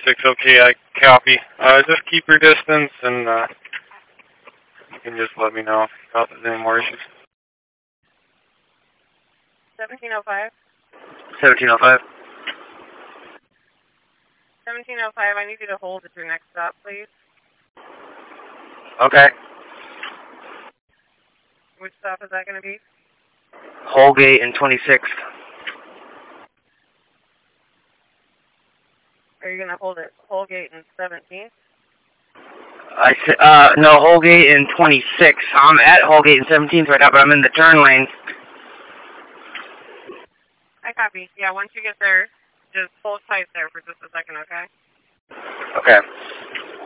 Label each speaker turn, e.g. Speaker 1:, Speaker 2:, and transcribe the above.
Speaker 1: 26, okay, I copy. Just keep your distance, and you can just let me know if there's any more issues.
Speaker 2: 1705.
Speaker 1: 1705.
Speaker 2: 1705, I need you to hold at your next stop, please.
Speaker 1: Okay.
Speaker 2: Which stop is that going to be?
Speaker 1: Holgate and 26th.
Speaker 2: Are you going to hold at Holgate and 17th?
Speaker 1: No, Holgate and 26th. I'm at Holgate and 17th right now, but I'm in the turn lane.
Speaker 2: I copy. Yeah, once you get there, just hold tight there for just a second, okay?
Speaker 1: Okay.